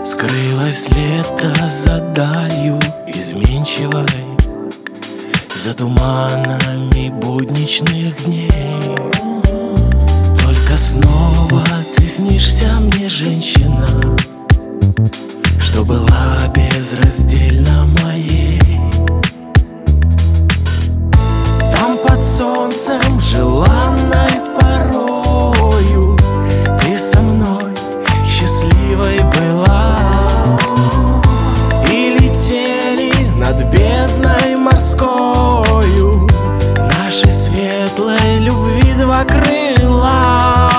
Скрылось лето за далью изменчивой, за туманами будничных дней. Только снова ты снишься мне, женщина, что была безраздельно моей. Там под солнцем желанной порою ты со мной счастливой была, и летели над бездной морскою нашей светлой любви два крыла.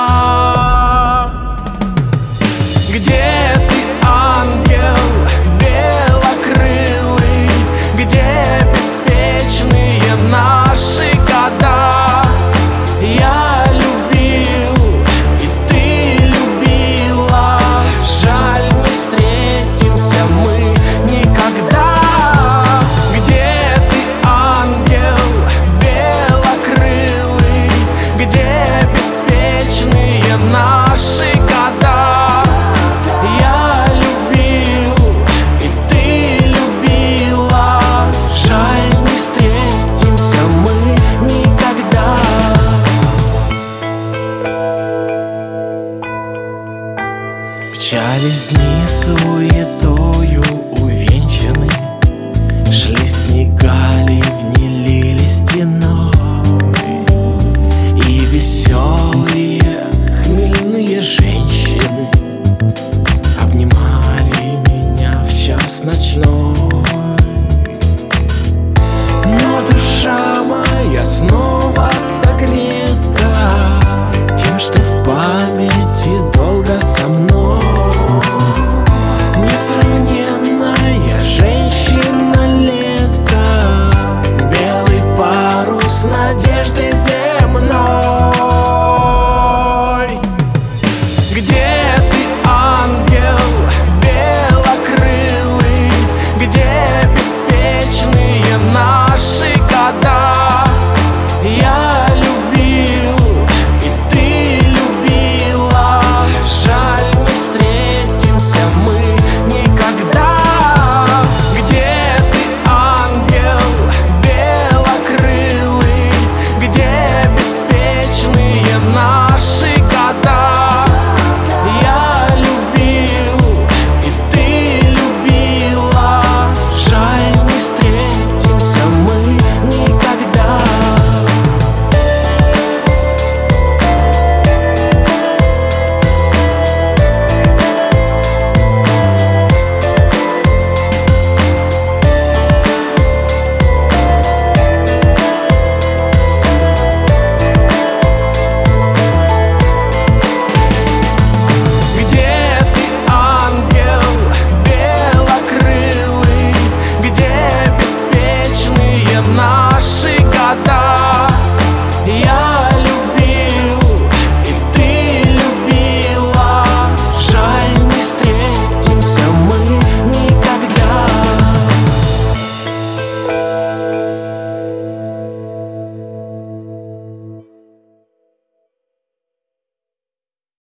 Где ты, ангел белокрылый? Где беспечные наши года? Я любил, и ты любила. Жаль, не встретимся мы никогда. Где ты, ангел белокрылый? Где беспечные наши года? Я любил, и ты любила. Жаль, не встретимся мы никогда. Печались дни суеты,